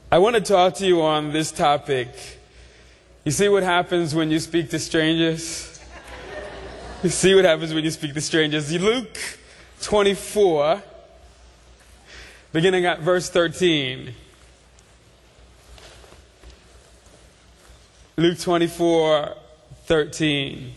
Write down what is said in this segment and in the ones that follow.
I want to talk to you on this topic. You see what happens when you speak to strangers? You see what happens when you speak to strangers. Luke 24, beginning at verse 13. Luke 24, 13.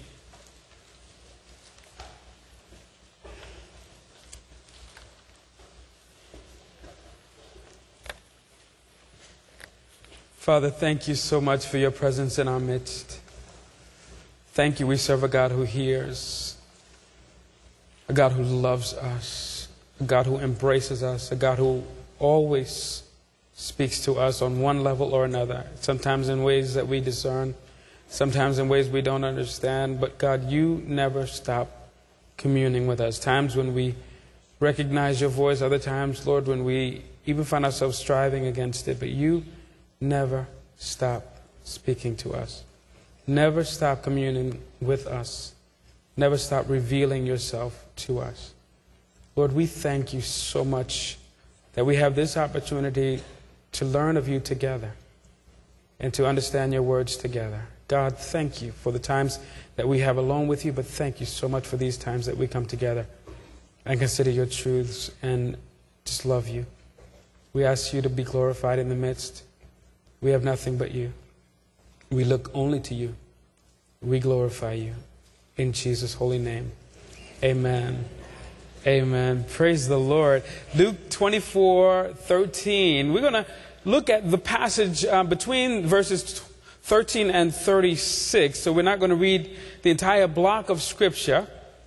Father, thank you so much for your presence in our midst. Thank you. We serve a God who hears, a God who loves us, a God who embraces us, a God who always speaks to us on one level or another, sometimes in ways that we discern, sometimes in ways we don't understand. But God, you never stop communing with us. Times when we recognize your voice, other times, Lord, when we even find ourselves striving against it. But you never stop speaking to us. Never stop communing with us. Never stop revealing yourself to us. Lord, we thank you so much that we have this opportunity to learn of you together and to understand your words together. God, thank you for the times that we have alone with you, but thank you so much for these times that we come together and consider your truths and just love you. We ask you to be glorified in the midst. We have nothing but you. We look only to you. We glorify you. In Jesus' holy name. Amen. Amen. Praise the Lord. Luke 24, 13. We're going to look at the passage between verses 13 and 36. So we're not going to read the entire block of Scripture.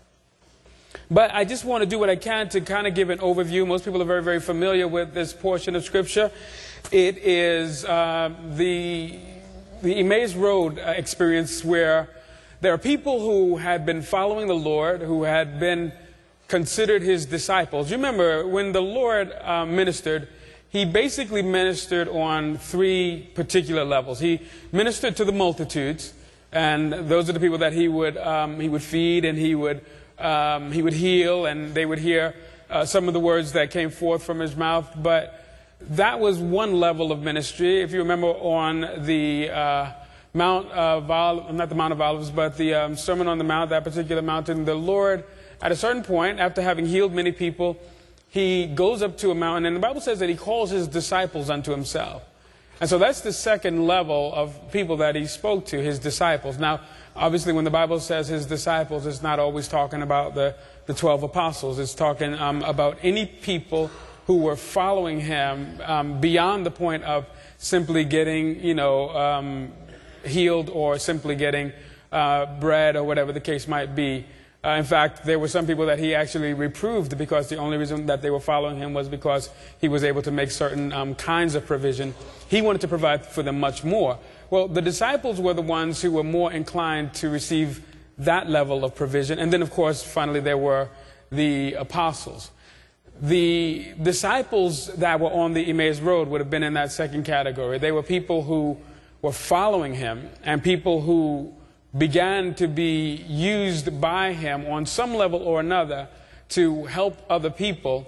But I just want to do what I can to kind of give an overview. Most people are very, very familiar with this portion of Scripture. It is the Emmaus Road experience, where there are people who had been following the Lord, who had been considered his disciples. You remember, when the Lord ministered, he basically ministered on three particular levels. He ministered to the multitudes, and those are the people that he would feed, and he would heal, and they would hear some of the words that came forth from his mouth. But that was one level of ministry. If you remember, on the Mount of Olives, not the Mount of Olives, but the Sermon on the Mount, that particular mountain, the Lord, at a certain point, after having healed many people, he goes up to a mountain, and the Bible says that he calls his disciples unto himself. And so that's the second level of people that he spoke to, his disciples. Now, obviously, when the Bible says his disciples, it's not always talking about the 12 apostles. It's talking about any people who were following him beyond the point of simply getting, healed, or simply getting bread, or whatever the case might be. In fact, there were some people that he actually reproved, because the only reason that they were following him was because he was able to make certain kinds of provision. He wanted to provide for them much more. Well, the disciples were the ones who were more inclined to receive that level of provision. And then, of course, finally, there were the apostles. The disciples that were on the Emmaus Road would have been in that second category. They were people who were following him, and people who began to be used by him on some level or another to help other people,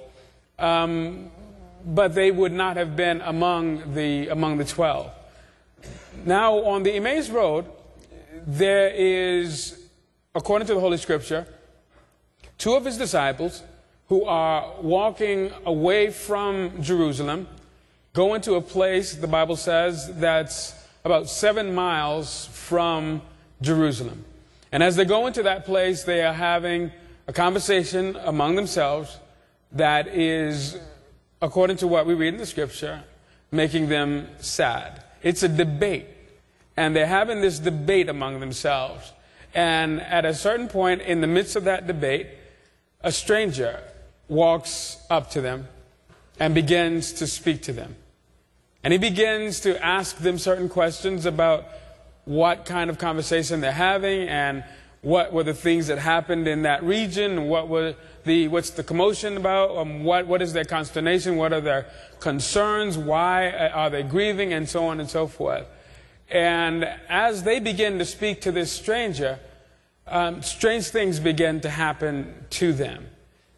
but they would not have been among the 12. Now, on the Emmaus Road, there is, according to the Holy Scripture, two of his disciples who are walking away from Jerusalem, going to a place, the Bible says, that's about 7 miles from Jerusalem. And as they go into that place, they are having a conversation among themselves that is, according to what we read in the Scripture, making them sad. It's a debate. And they're having this debate among themselves. And at a certain point in the midst of that debate, a stranger walks up to them and begins to speak to them. And he begins to ask them certain questions about what kind of conversation they're having, and what were the things that happened in that region, what's the commotion about, what is their consternation, what are their concerns, why are they grieving, and so on and so forth. And as they begin to speak to this stranger, strange things begin to happen to them.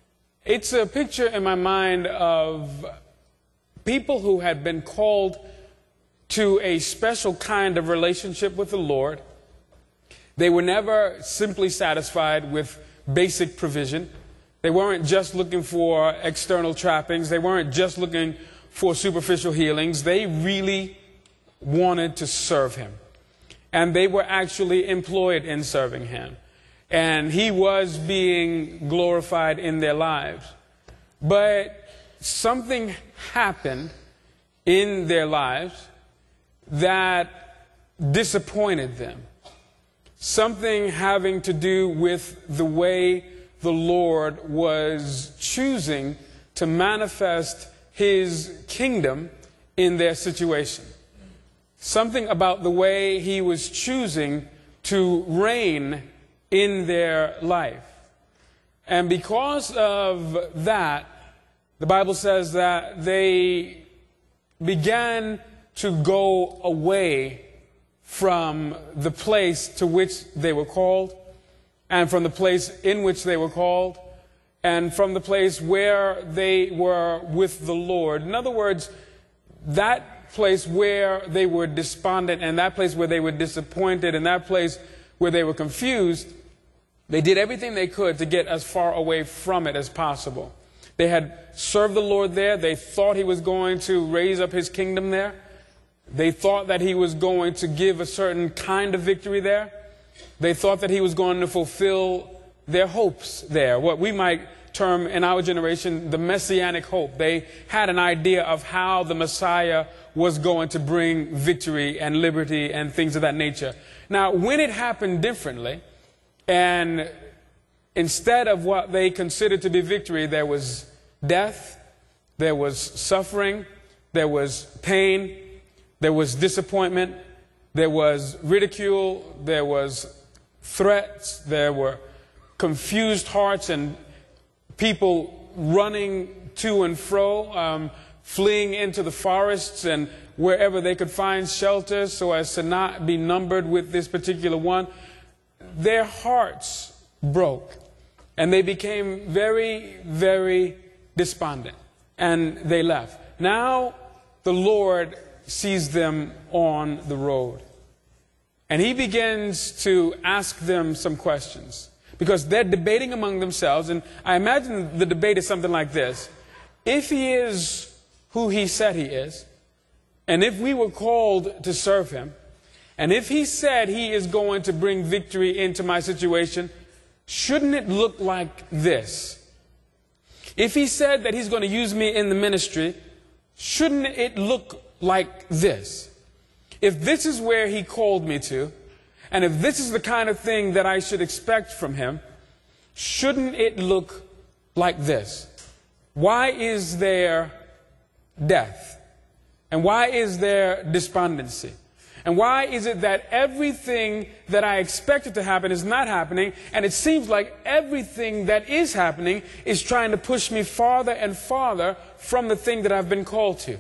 It's a picture in my mind of people who had been called to a special kind of relationship with the Lord. They were never simply satisfied with basic provision. They weren't just looking for external trappings. They weren't just looking for superficial healings. They really wanted to serve him. And they were actually employed in serving him. And he was being glorified in their lives. But something happened in their lives that disappointed them. Something having to do with the way the Lord was choosing to manifest his kingdom in their situation. Something about the way he was choosing to reign in their life. And because of that, the Bible says that they began to go away from the place to which they were called, and from the place in which they were called, and from the place where they were with the Lord. In other words, that place where they were despondent, and that place where they were disappointed, and that place where they were confused, they did everything they could to get as far away from it as possible. They had served the Lord there. They thought he was going to raise up his kingdom there. They thought that he was going to give a certain kind of victory there. They thought that he was going to fulfill their hopes there, what we might term in our generation the messianic hope. They had an idea of how the Messiah was going to bring victory and liberty and things of that nature. Now, when it happened differently, and instead of what they considered to be victory, there was death, there was suffering, there was pain, there was disappointment, there was ridicule, there was threats, there were confused hearts and people running to and fro, fleeing into the forests and wherever they could find shelter so as to not be numbered with this particular one. Their hearts broke and they became very, very despondent, and they left. Now the Lord sees them on the road, and he begins to ask them some questions, because they're debating among themselves. And I imagine the debate is something like this: if he is who he said he is, and if we were called to serve him, and if he said he is going to bring victory into my situation, shouldn't it look like this? If he said that he's going to use me in the ministry, shouldn't it look like this? If this is where he called me to, and if this is the kind of thing that I should expect from him, shouldn't it look like this? Why is there death? And why is there despondency? And why is it that everything that I expected to happen is not happening, and it seems like everything that is happening is trying to push me farther and farther from the thing that I've been called to?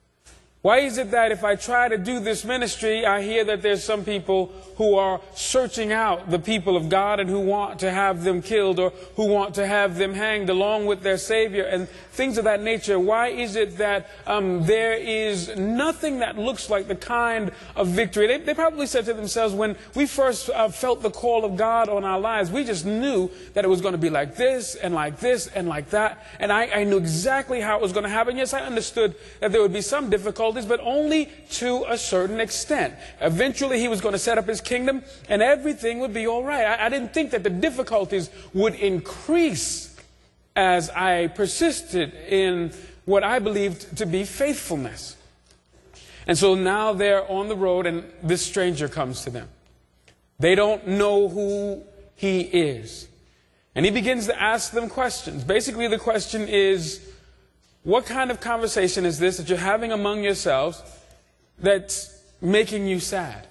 Why is it that if I try to do this ministry, I hear that there's some people who are searching out the people of God and who want to have them killed, or who want to have them hanged along with their Savior and things of that nature? Why is it that there is nothing that looks like the kind of victory? They probably said to themselves, when we first felt the call of God on our lives, we just knew that it was going to be like this and like this and like that. And I knew exactly how it was going to happen. Yes, I understood that there would be some difficulties, but only to a certain extent. Eventually, he was going to set up his kingdom and everything would be all right. I didn't think that the difficulties would increase as I persisted in what I believed to be faithfulness. And so now they're on the road, and this stranger comes to them. They don't know who he is. And he begins to ask them questions. Basically, the question is, what kind of conversation is this that you're having among yourselves that's making you sad?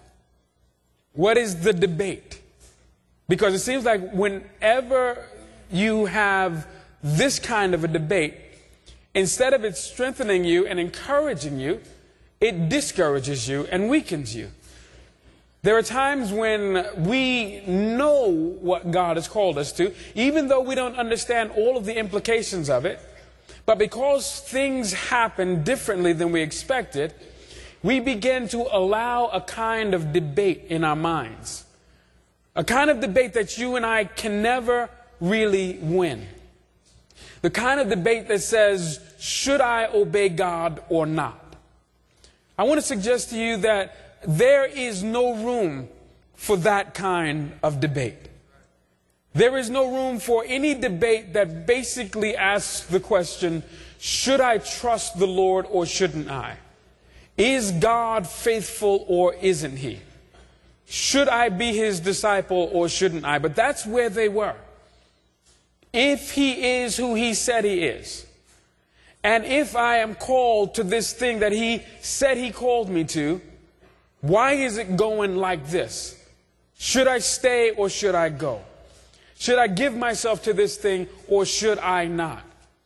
What is the debate? Because it seems like whenever you have this kind of a debate, instead of it strengthening you and encouraging you, it discourages you and weakens you. There are times when we know what God has called us to, even though we don't understand all of the implications of it. But because things happen differently than we expected, we begin to allow a kind of debate in our minds. A kind of debate that you and I can never really win. The kind of debate that says, should I obey God or not? I want to suggest to you that there is no room for that kind of debate. There is no room for any debate that basically asks the question, should I trust the Lord or shouldn't I? Is God faithful or isn't He? Should I be His disciple or shouldn't I? But that's where they were. If He is who He said He is, and if I am called to this thing that He said He called me to, why is it going like this? Should I stay or should I go? Should I give myself to this thing or should I not?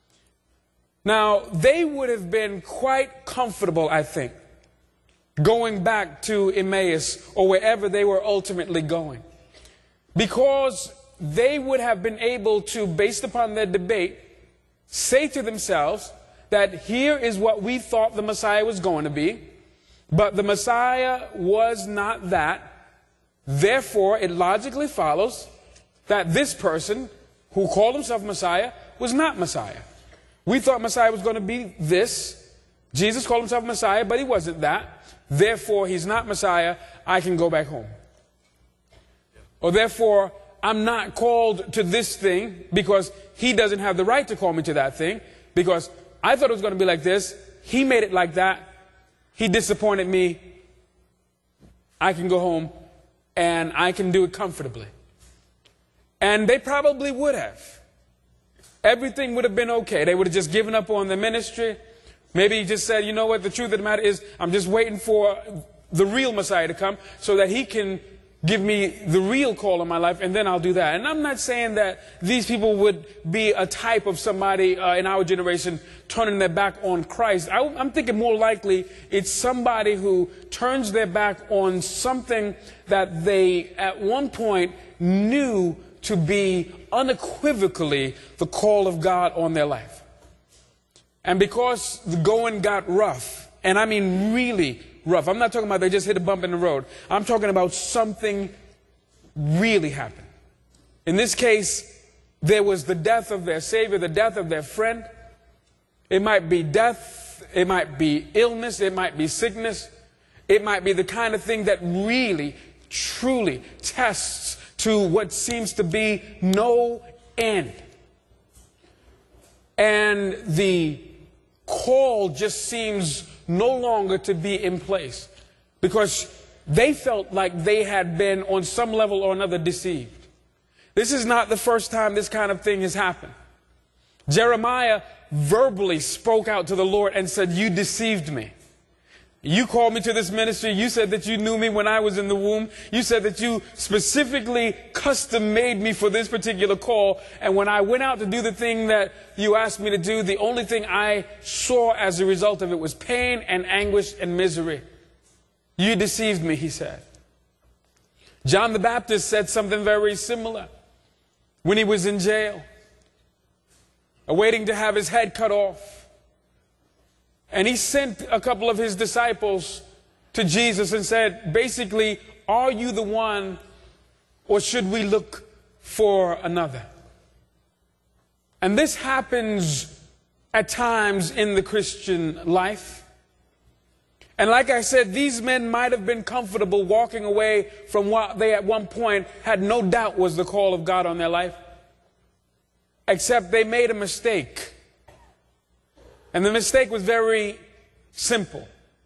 Now, they would have been quite comfortable, I think, going back to Emmaus or wherever they were ultimately going, because they would have been able to, based upon their debate, say to themselves that here is what we thought the Messiah was going to be, but the Messiah was not that. Therefore, it logically follows that this person who called himself Messiah was not Messiah. We thought Messiah was going to be this. Jesus called himself Messiah, but he wasn't that. Therefore, he's not Messiah. I can go back home. Or therefore, I'm not called to this thing because he doesn't have the right to call me to that thing, because I thought it was going to be like this. He made it like that. He disappointed me. I can go home and I can do it comfortably. And they probably would have. Everything would have been okay. They would have just given up on the ministry. Maybe he just said, you know what, the truth of the matter is I'm just waiting for the real Messiah to come so that he can give me the real call in my life, and then I'll do that. And I'm not saying that these people would be a type of somebody in our generation turning their back on Christ. I'm thinking more likely it's somebody who turns their back on something that they at one point knew to be unequivocally the call of God on their life. And because the going got rough, and I mean really rough. I'm not talking about they just hit a bump in the road. I'm talking about something really happened. In this case, there was the death of their Savior, the death of their friend. It might be death, it might be illness, it might be sickness. It might be the kind of thing that really, truly tests to what seems to be no end. And the call just seems no longer to be in place, because they felt like they had been on some level or another deceived. This is not the first time this kind of thing has happened. Jeremiah verbally spoke out to the Lord and said, you deceived me. You called me to this ministry. You said that you knew me when I was in the womb. You said that you specifically custom made me for this particular call. And when I went out to do the thing that you asked me to do, the only thing I saw as a result of it was pain and anguish and misery. You deceived me, he said. John the Baptist said something very similar when he was in jail, awaiting to have his head cut off. And he sent a couple of his disciples to Jesus and said, basically, are you the one, or should we look for another? And this happens at times in the Christian life. And like I said, these men might have been comfortable walking away from what they at one point had no doubt was the call of God on their life. Except they made a mistake. And the mistake was very simple.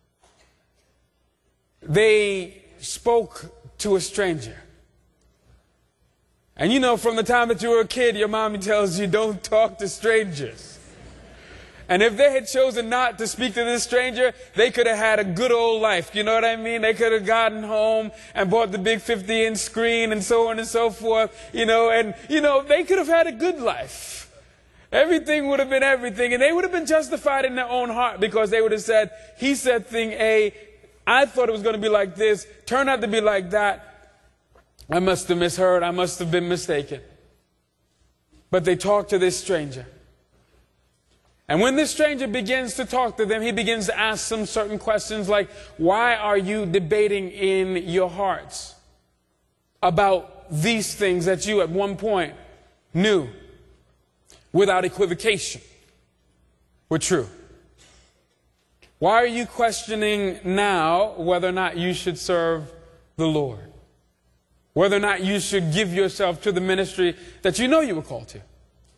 They spoke to a stranger. And you know, from the time that you were a kid, your mommy tells you don't talk to strangers. And if they had chosen not to speak to this stranger, they could have had a good old life. You know what I mean? They could have gotten home and bought the big 50-inch screen and so on and so forth. They could have had a good life. Everything would have been everything, and they would have been justified in their own heart, because they would have said, he said thing A, I thought it was going to be like this, turned out to be like that. I must have misheard, I must have been mistaken. But they talked to this stranger. And when this stranger begins to talk to them, he begins to ask some certain questions like, why are you debating in your hearts about these things that you at one point knew without equivocation were true? Why are you questioning now whether or not you should serve the Lord? Whether or not you should give yourself to the ministry that you know you were called to?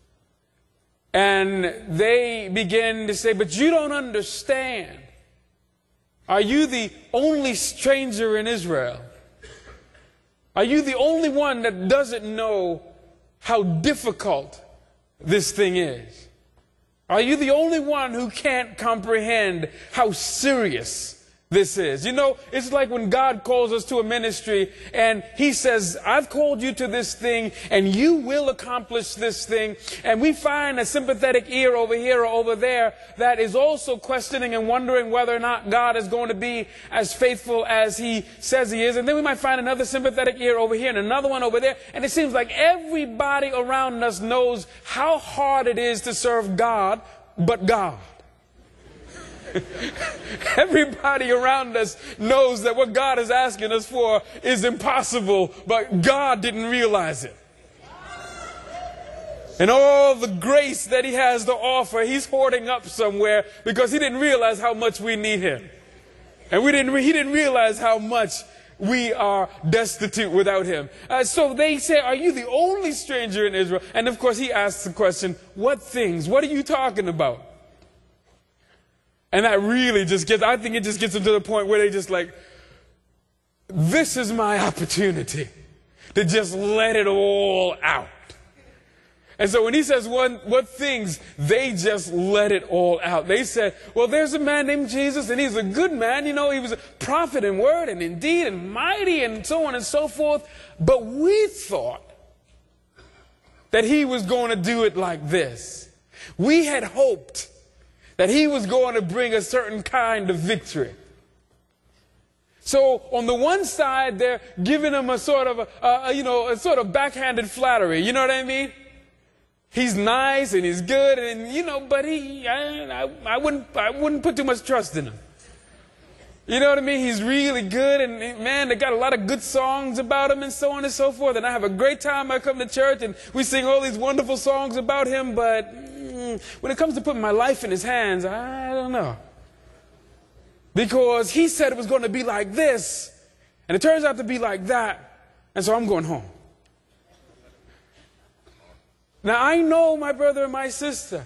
And they begin to say, but you don't understand. Are you the only stranger in Israel? Are you the only one that doesn't know how difficult this thing is? Are you the only one who can't comprehend how serious this is? You know, it's like when God calls us to a ministry and he says, I've called you to this thing and you will accomplish this thing. And we find a sympathetic ear over here or over there that is also questioning and wondering whether or not God is going to be as faithful as he says he is. And then we might find another sympathetic ear over here and another one over there. And it seems like everybody around us knows how hard it is to serve God, but God. Everybody around us knows that what God is asking us for is impossible, but God didn't realize it. And all the grace that he has to offer, he's hoarding up somewhere because he didn't realize how much we need him. And he didn't realize how much we are destitute without him. So they say, are you the only stranger in Israel? And of course he asks the question, what things? What are you talking about? And that really I think it just gets them to the point where they just like, this is my opportunity to just let it all out. And so when he says what things, they just let it all out. They said, well, there's a man named Jesus and he's a good man. You know, he was a prophet in word and in deed and mighty and so on and so forth. But we thought that he was going to do it like this. We had hoped that he was going to bring a certain kind of victory. So on the one side, they're giving him a sort of backhanded flattery. You know what I mean? He's nice and he's good and, but I wouldn't put too much trust in him. You know what I mean? He's really good and man, they got a lot of good songs about him and so on and so forth. And I have a great time. I come to church and we sing all these wonderful songs about him, but when it comes to putting my life in his hands, I don't know. Because he said it was going to be like this, and it turns out to be like that, and so I'm going home. Now, I know, my brother and my sister,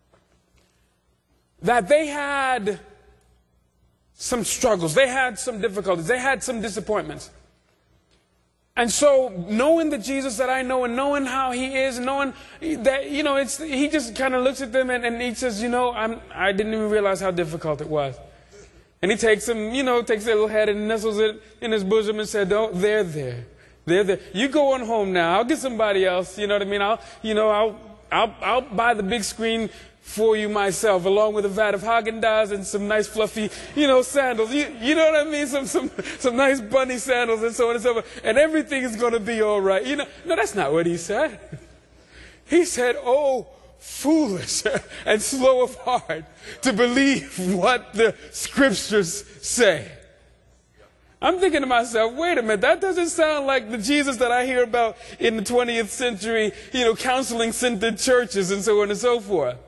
that they had some struggles, they had some difficulties, they had some disappointments. And so, knowing the Jesus that I know and knowing how he is, knowing that, he just kind of looks at them and he says, I didn't even realize how difficult it was. And he takes him, takes their little head and nestles it in his bosom and said, oh, they're there. They're there. You go on home now. I'll get somebody else. You know what I mean? I'll buy the big screen for you myself, along with a vat of Haagen-Dazs and some nice fluffy, sandals. You know what I mean? Some nice bunny sandals and so on and so forth. And everything is going to be all right. No, that's not what he said. He said, oh, foolish and slow of heart to believe what the scriptures say. I'm thinking to myself, wait a minute, that doesn't sound like the Jesus that I hear about in the 20th century, counseling-centered churches and so on and so forth.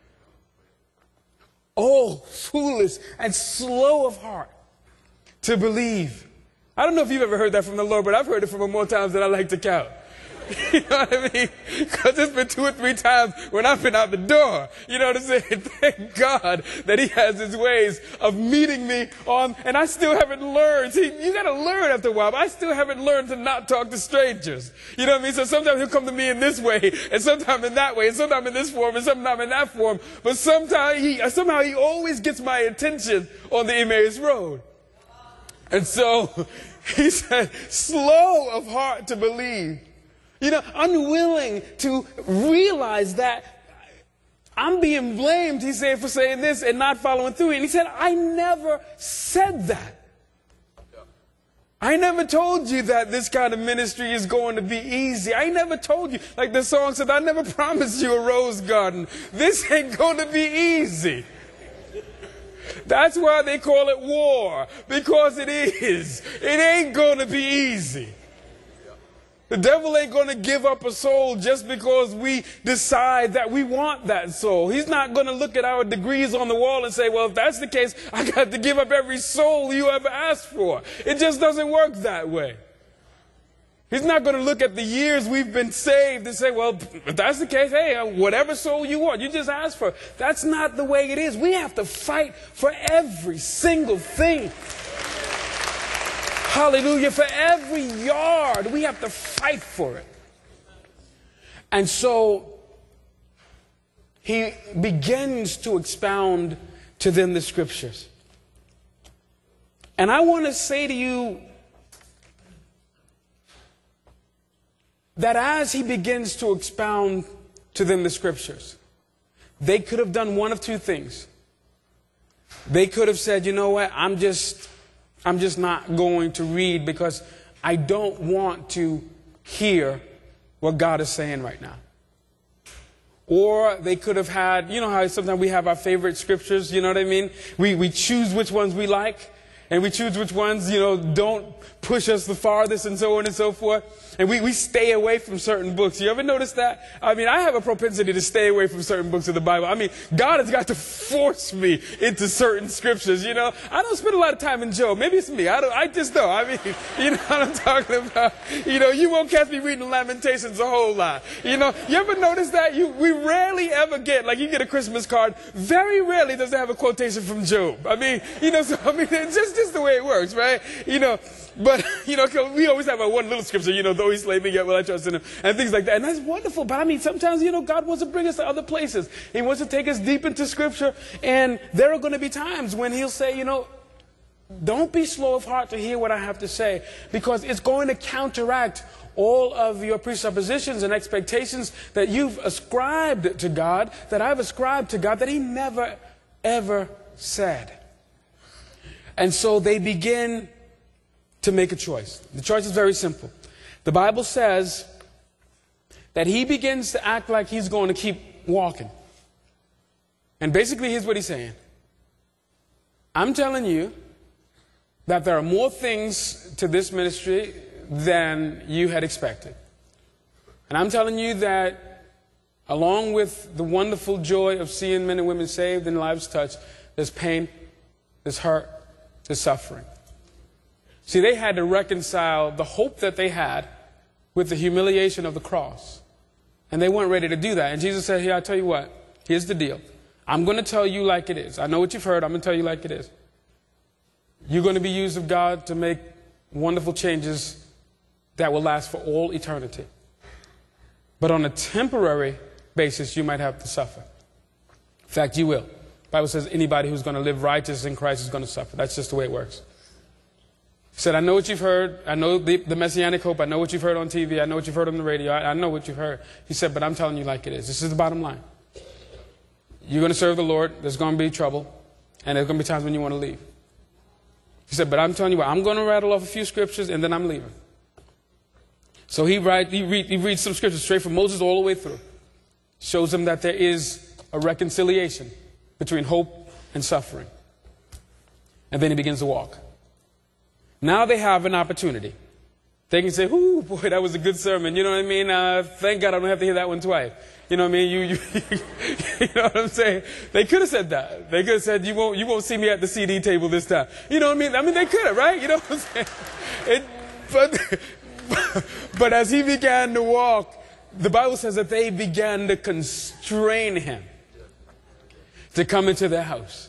Oh, foolish and slow of heart to believe. I don't know if you've ever heard that from the Lord, but I've heard it from him more times than I like to count. You know what I mean? Because it's been 2 or 3 times when I've been out the door. You know what I'm saying? Thank God that he has his ways of meeting me on, and I still haven't learned. See, you got to learn after a while. But I still haven't learned to not talk to strangers. You know what I mean? So sometimes he'll come to me in this way, and sometimes in that way, and sometimes in this form, and sometimes in that form. But somehow he always gets my attention on the Emmaus Road. And so he said, slow of heart to believe. Unwilling to realize that I'm being blamed, he said, for saying this and not following through. And he said, I never said that. I never told you that this kind of ministry is going to be easy. I never told you. Like the song said, I never promised you a rose garden. This ain't going to be easy. That's why they call it war, because it is. It ain't going to be easy. The devil ain't going to give up a soul just because we decide that we want that soul. He's not going to look at our degrees on the wall and say, well, if that's the case, I got to give up every soul you ever asked for. It just doesn't work that way. He's not going to look at the years we've been saved and say, well, if that's the case, hey, whatever soul you want, you just ask for. That's not the way it is. We have to fight for every single thing. Hallelujah. For every yard, we have to fight for it. And so he begins to expound to them the scriptures. And I want to say to you that as he begins to expound to them the scriptures, they could have done one of two things. They could have said, you know what, I'm just not going to read because I don't want to hear what God is saying right now. Or they could have had, you know how sometimes we have our favorite scriptures, you know what I mean? We choose which ones we like, and we choose which ones, don't push us the farthest and so on and so forth. And we stay away from certain books. You ever notice that? I mean, I have a propensity to stay away from certain books of the Bible. I mean, God has got to force me into certain scriptures, I don't spend a lot of time in Job. Maybe it's me. I just don't. I mean, you know what I'm talking about? You won't catch me reading Lamentations a whole lot. You ever notice that? We rarely ever get, like you get a Christmas card, very rarely does it have a quotation from Job. I mean, it's just the way it works, right? But, we always have our one little scripture, though he slay me, yet will I trust in him, and things like that. And that's wonderful. But I mean, sometimes, God wants to bring us to other places. He wants to take us deep into scripture. And there are going to be times when he'll say, don't be slow of heart to hear what I have to say, because it's going to counteract all of your presuppositions and expectations that you've ascribed to God, that I've ascribed to God, that he never, ever said. And so they begin to make a choice. The choice is very simple. The Bible says that he begins to act like he's going to keep walking. And basically, here's what he's saying. I'm telling you that there are more things to this ministry than you had expected. And I'm telling you that along with the wonderful joy of seeing men and women saved and lives touched, there's pain, there's hurt, there's suffering. See, they had to reconcile the hope that they had with the humiliation of the cross. And they weren't ready to do that. And Jesus said, here, I'll tell you what. Here's the deal. I'm going to tell you like it is. I know what you've heard. I'm going to tell you like it is. You're going to be used of God to make wonderful changes that will last for all eternity. But on a temporary basis, you might have to suffer. In fact, you will. The Bible says anybody who's going to live righteous in Christ is going to suffer. That's just the way it works. He said, I know what you've heard. I know the messianic hope. I know what you've heard on TV. I know what you've heard on the radio. I know what you've heard. He said, but I'm telling you like it is. This is the bottom line. You're going to serve the Lord. There's going to be trouble. And there's going to be times when you want to leave. He said, but I'm telling you what, I'm going to rattle off a few scriptures and then I'm leaving. So he reads some scriptures straight from Moses all the way through. Shows him that there is a reconciliation between hope and suffering. And then he begins to walk. Now they have an opportunity. They can say, ooh, boy, that was a good sermon. You know what I mean? Thank God I don't have to hear that one twice. You know what I mean? You know what I'm saying? They could have said that. They could have said, you won't see me at the CD table this time. You know what I mean? I mean, they could have, right? You know what I'm saying? But as he began to walk, the Bible says that they began to constrain him to come into their house.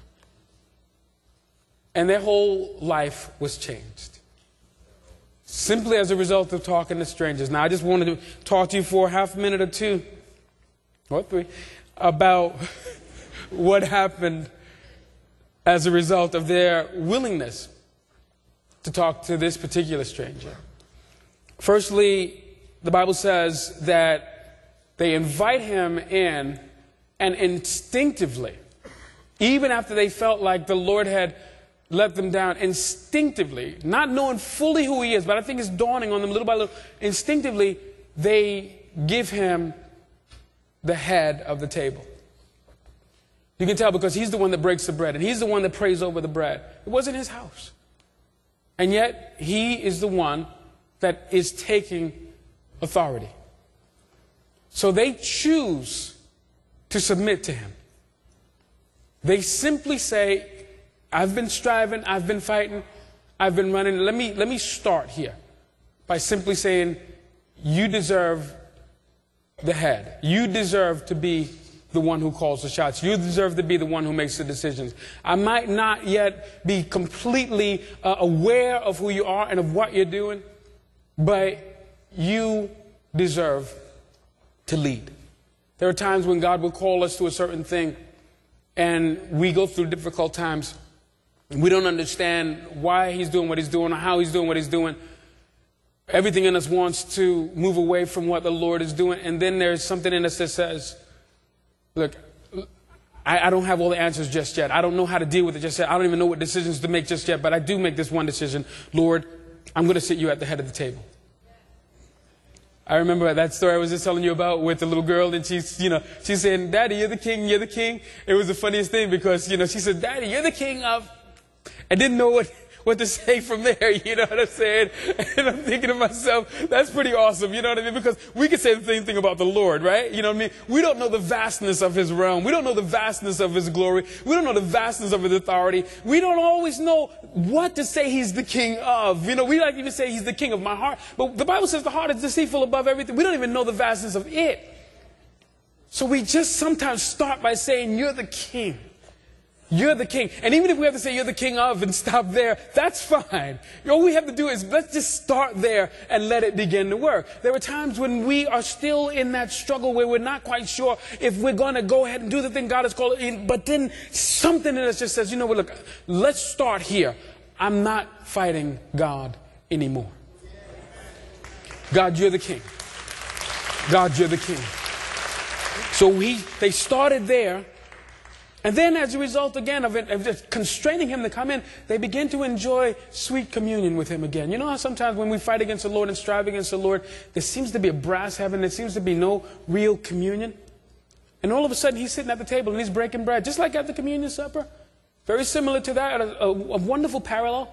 And their whole life was changed. Simply as a result of talking to strangers. Now, I just wanted to talk to you for a half minute or two, or three, about what happened as a result of their willingness to talk to this particular stranger. Firstly, the Bible says that they invite him in, and instinctively, even after they felt like the Lord had let them down instinctively, not knowing fully who he is, but I think it's dawning on them little by little. Instinctively, they give him the head of the table. You can tell because he's the one that breaks the bread and he's the one that prays over the bread. It wasn't his house. And yet, he is the one that is taking authority. So they choose to submit to him. They simply say, I've been striving, I've been fighting, I've been running. Let me start here by simply saying, you deserve the head. You deserve to be the one who calls the shots. You deserve to be the one who makes the decisions. I might not yet be completely aware of who you are and of what you're doing, but you deserve to lead. There are times when God will call us to a certain thing and we go through difficult times. We don't understand why he's doing what he's doing or how he's doing what he's doing. Everything in us wants to move away from what the Lord is doing. And then there's something in us that says, look, I don't have all the answers just yet. I don't know how to deal with it just yet. I don't even know what decisions to make just yet. But I do make this one decision. Lord, I'm going to sit you at the head of the table. I remember that story I was just telling you about with the little girl, and she's saying, Daddy, you're the king, you're the king. It was the funniest thing because, she said, Daddy, you're the king of... I didn't know what to say from there, you know what I'm saying? And I'm thinking to myself, that's pretty awesome, you know what I mean? Because we could say the same thing about the Lord, right? You know what I mean? We don't know the vastness of his realm. We don't know the vastness of his glory. We don't know the vastness of his authority. We don't always know what to say he's the king of. We like to even say he's the king of my heart. But the Bible says the heart is deceitful above everything. We don't even know the vastness of it. So we just sometimes start by saying, you're the king. You're the king. And even if we have to say you're the king of and stop there, that's fine. All we have to do is let's just start there and let it begin to work. There are times when we are still in that struggle where we're not quite sure if we're going to go ahead and do the thing God has called in. But then something in us just says, you know what, look, let's start here. I'm not fighting God anymore. God, you're the king. God, you're the king. So they started there. And then as a result, again, of just constraining him to come in, they begin to enjoy sweet communion with him again. You know how sometimes when we fight against the Lord and strive against the Lord, there seems to be a brass heaven, there seems to be no real communion. And all of a sudden, he's sitting at the table and he's breaking bread, just like at the communion supper. Very similar to that, a wonderful parallel.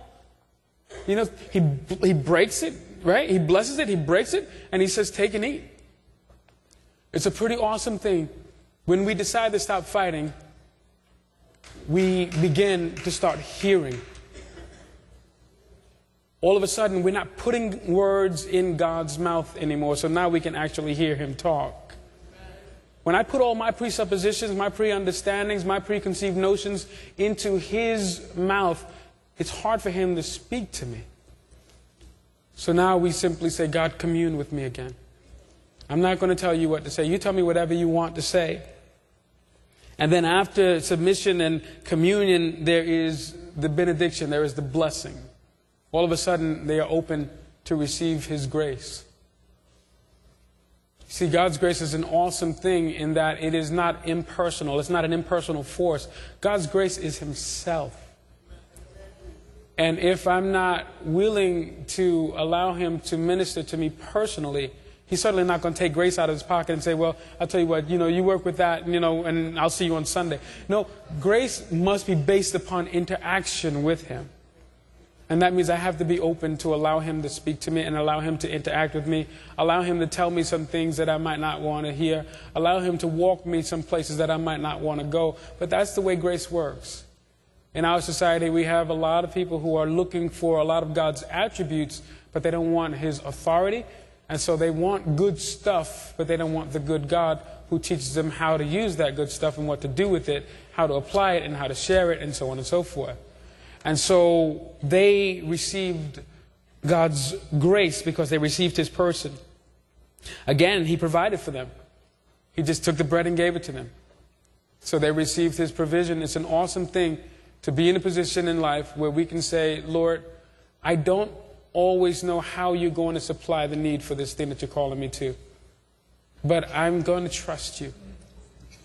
He breaks it, right? He blesses it, he breaks it, and he says, take and eat. It's a pretty awesome thing. When we decide to stop fighting, we begin to start hearing. All of a sudden, we're not putting words in God's mouth anymore, so now we can actually hear him talk. When I put all my presuppositions, my pre-understandings, my preconceived notions into his mouth, it's hard for him to speak to me. So now we simply say, God, commune with me again. I'm not going to tell you what to say. You tell me whatever you want to say. And then after submission and communion, there is the benediction, there is the blessing. All of a sudden, they are open to receive his grace. See, God's grace is an awesome thing in that it is not impersonal. It's not an impersonal force. God's grace is himself. And if I'm not willing to allow him to minister to me personally, he's certainly not going to take grace out of his pocket and say, well, I'll tell you what, you work with that, and I'll see you on Sunday. No, grace must be based upon interaction with him. And that means I have to be open to allow him to speak to me and allow him to interact with me, allow him to tell me some things that I might not want to hear, allow him to walk me some places that I might not want to go. But that's the way grace works. In our society, we have a lot of people who are looking for a lot of God's attributes, but they don't want his authority. And so they want good stuff, but they don't want the good God who teaches them how to use that good stuff and what to do with it, how to apply it and how to share it, and so on and so forth. And so they received God's grace because they received his person. Again, he provided for them. He just took the bread and gave it to them. So they received his provision. It's an awesome thing to be in a position in life where we can say, Lord, I don't always know how you're going to supply the need for this thing that you're calling me to, but I'm going to trust you.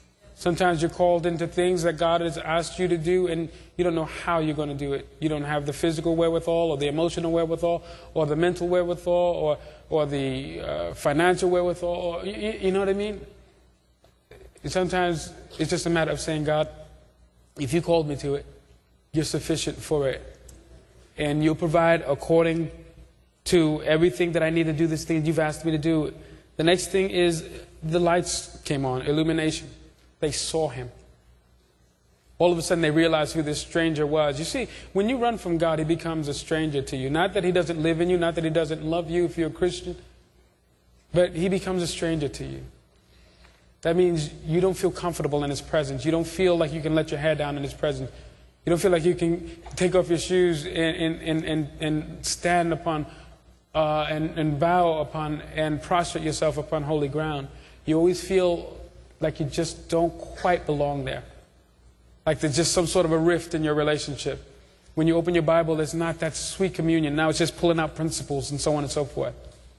Sometimes you're called into things that God has asked you to do, and you don't know how you're going to do it. You don't have the physical wherewithal, or the emotional wherewithal, or the mental wherewithal, or the financial wherewithal. Or, you know what I mean? Sometimes it's just a matter of saying, God, if you called me to it, you're sufficient for it. And you'll provide according to everything that I need to do this thing you've asked me to do. The next thing is the lights came on, illumination. They saw him. All of a sudden they realized who this stranger was. You see, when you run from God, he becomes a stranger to you. Not that he doesn't live in you, not that he doesn't love you if you're a Christian, but he becomes a stranger to you. That means you don't feel comfortable in his presence. You don't feel like you can let your hair down in his presence. You don't feel like you can take off your shoes and stand upon and bow upon and prostrate yourself upon holy ground. You always feel like you just don't quite belong there. Like there's just some sort of a rift in your relationship. When you open your Bible, it's not that sweet communion. Now it's just pulling out principles and so on and so forth.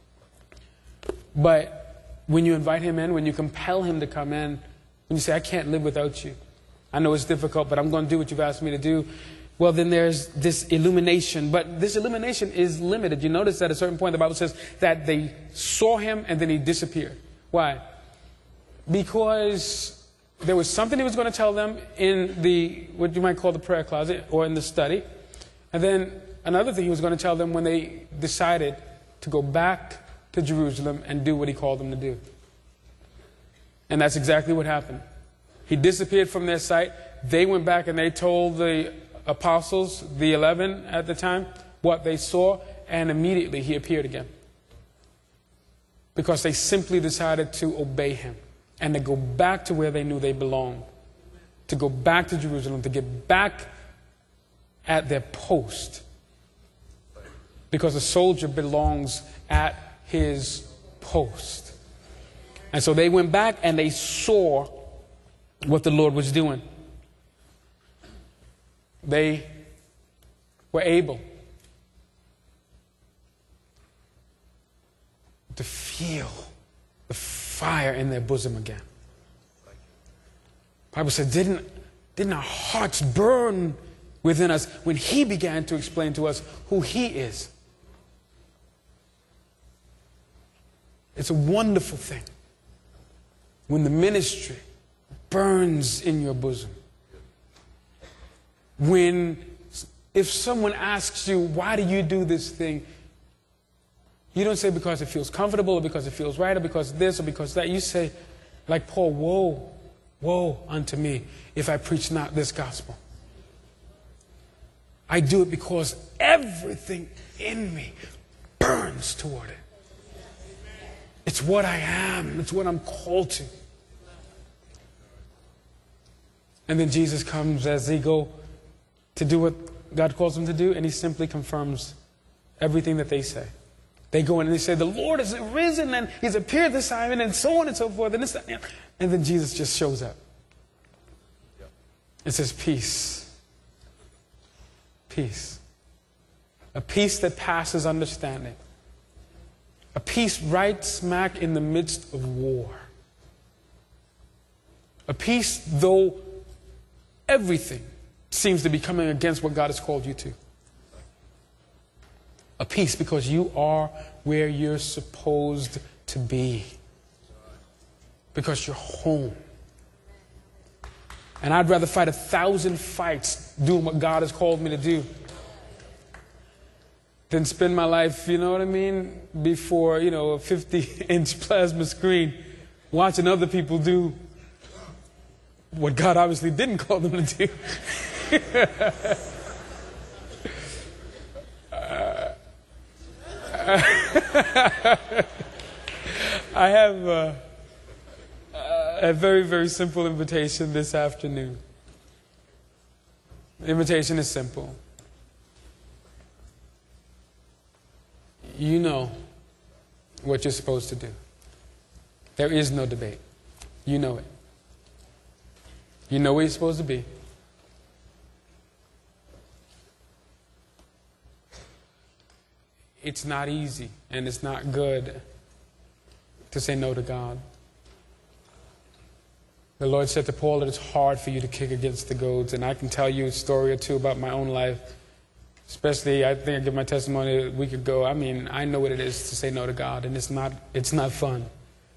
But when you invite him in, when you compel him to come in, when you say, I can't live without you. I know it's difficult, but I'm going to do what you've asked me to do. Well, then there's this illumination. But this illumination is limited. You notice that at a certain point, the Bible says that they saw him and then he disappeared. Why? Because there was something he was going to tell them in the, what you might call the prayer closet or in the study. And then another thing he was going to tell them when they decided to go back to Jerusalem and do what he called them to do. And that's exactly what happened. He disappeared from their sight. They went back and they told the apostles, the 11 at the time, what they saw, and immediately he appeared again. Because they simply decided to obey him and to go back to where they knew they belonged. To go back to Jerusalem, to get back at their post. Because a soldier belongs at his post. And so they went back and they saw what the Lord was doing. They were able to feel the fire in their bosom again. The Bible said, didn't our hearts burn within us when he began to explain to us who he is? It's a wonderful thing when the ministry burns in your bosom. If someone asks you, why do you do this thing? You don't say because it feels comfortable or because it feels right or because this or because that. You say, like Paul, woe, woe unto me if I preach not this gospel. I do it because everything in me burns toward it. It's what I am. It's what I'm called to. And then Jesus comes as they go to do what God calls them to do, and he simply confirms everything that they say. They go in and they say, the Lord has risen and he's appeared to Simon and so on and so forth. And then Jesus just shows up. It says peace. Peace. A peace that passes understanding. A peace right smack in the midst of war. A peace though everything seems to be coming against what God has called you to. A peace because you are where you're supposed to be. Because you're home. And I'd rather fight 1,000 fights doing what God has called me to do than spend my life, you know what I mean, before, a 50-inch plasma screen watching other people do what God obviously didn't call them to do. I have a very, very simple invitation this afternoon. The invitation is simple. You know what you're supposed to do. There is no debate. You know it. You know where you're supposed to be. It's not easy and it's not good to say no to God. The Lord said to Paul that it's hard for you to kick against the goads. And I can tell you a story or two about my own life. Especially, I think I gave my testimony a week ago. I mean, I know what it is to say no to God, and it's not fun.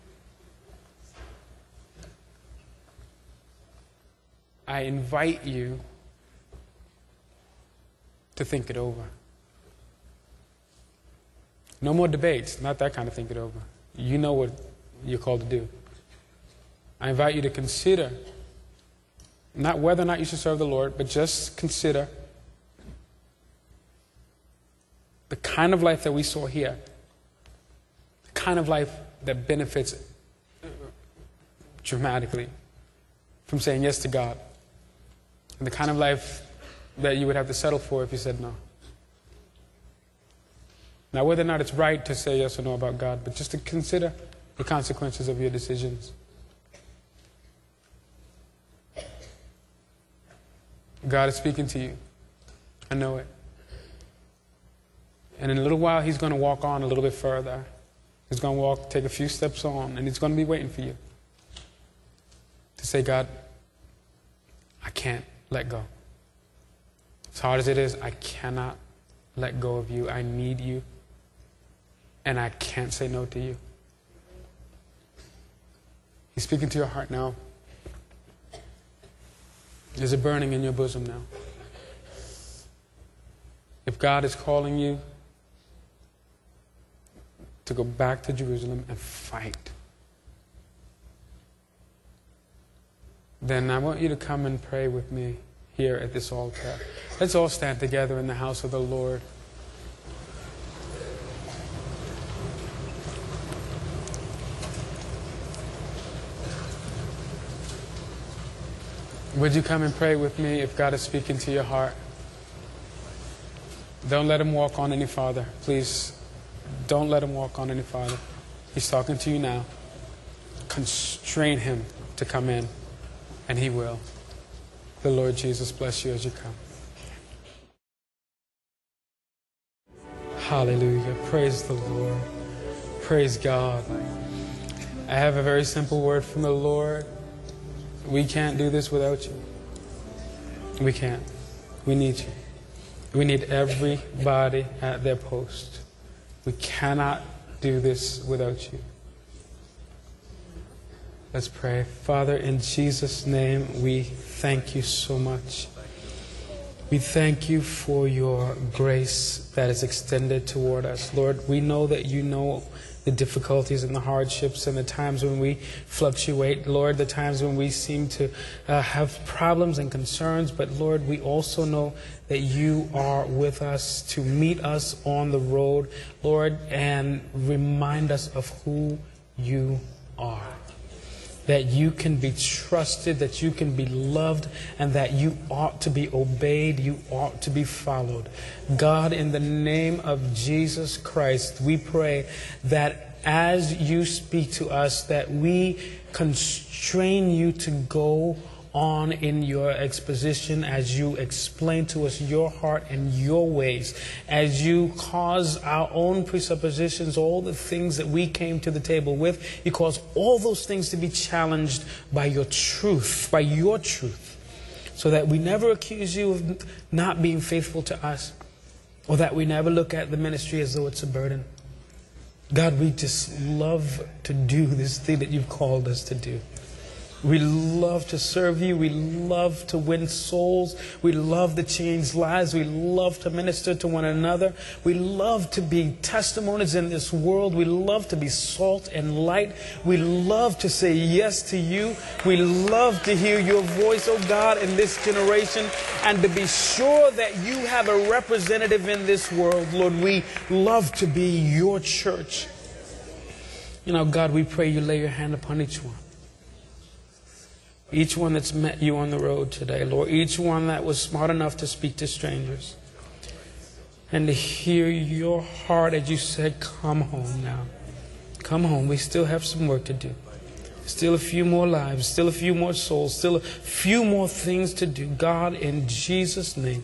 I invite you to think it over. No more debates, not that kind of think it over. You know what you're called to do. I invite you to consider, not whether or not you should serve the Lord, but just consider the kind of life that we saw here, the kind of life that benefits dramatically from saying yes to God, and the kind of life that you would have to settle for if you said no. Now, whether or not it's right to say yes or no about God, but just to consider the consequences of your decisions. God is speaking to you. I know it. And in a little while, He's going to walk on a little bit further. He's going to take a few steps on, and He's going to be waiting for you to say, God, I can't let go. As hard as it is, I cannot let go of you. I need you, and I can't say no to you. He's speaking to your heart now. There's a burning in your bosom now. If God is calling you to go back to Jerusalem and fight, then I want you to come and pray with me here at this altar. Let's all stand together in the house of the Lord. Would you come and pray with me if God is speaking to your heart? Don't let Him walk on any farther. Please, don't let Him walk on any farther. He's talking to you now. Constrain Him to come in, and He will. The Lord Jesus bless you as you come. Hallelujah. Praise the Lord. Praise God. I have a very simple word from the Lord. We can't do this without you. We can't. We need you. We need everybody at their post. We cannot do this without you. Let's pray. Father, in Jesus' name, we thank you so much. We thank you for your grace that is extended toward us. Lord, we know that you know the difficulties and the hardships and the times when we fluctuate. Lord, the times when we seem to have problems and concerns. But Lord, we also know that you are with us to meet us on the road, Lord, and remind us of who you are. That you can be trusted, that you can be loved, and that you ought to be obeyed, you ought to be followed. God, in the name of Jesus Christ, we pray that as you speak to us, that we constrain you to go on in your exposition as you explain to us your heart and your ways, as you cause our own presuppositions, all the things that we came to the table with, you cause all those things to be challenged by your truth, so that we never accuse you of not being faithful to us, or that we never look at the ministry as though it's a burden. God, we just love to do this thing that you've called us to do. We love to serve you. We love to win souls. We love to change lives. We love to minister to one another. We love to be testimonies in this world. We love to be salt and light. We love to say yes to you. We love to hear your voice, oh God, in this generation, and to be sure that you have a representative in this world. Lord, we love to be your church. You know, God, we pray you lay your hand upon each one. Each one that's met you on the road today, Lord. Each one that was smart enough to speak to strangers. And to hear your heart as you said, come home now. Come home. We still have some work to do. Still a few more lives. Still a few more souls. Still a few more things to do. God, in Jesus' name.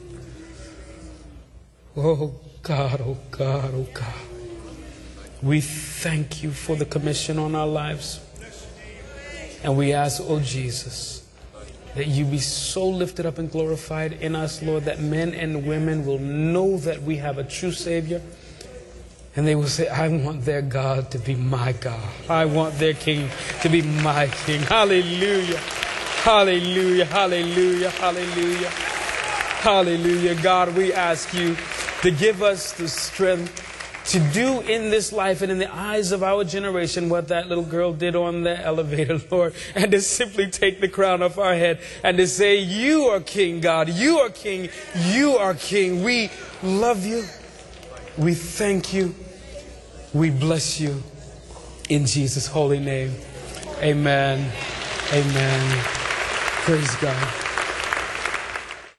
Oh God, oh God, oh God. We thank you for the commission on our lives. And we ask, oh Jesus, that you be so lifted up and glorified in us, Lord, that men and women will know that we have a true Savior. And they will say, I want their God to be my God. I want their King to be my King. Hallelujah. Hallelujah. Hallelujah. Hallelujah. Hallelujah. God, we ask you to give us the strength to do in this life and in the eyes of our generation what that little girl did on the elevator, Lord, and to simply take the crown off our head and to say, you are King, God. You are King. You are King. We love you. We thank you. We bless you in Jesus' holy name. Amen. Amen. Praise God.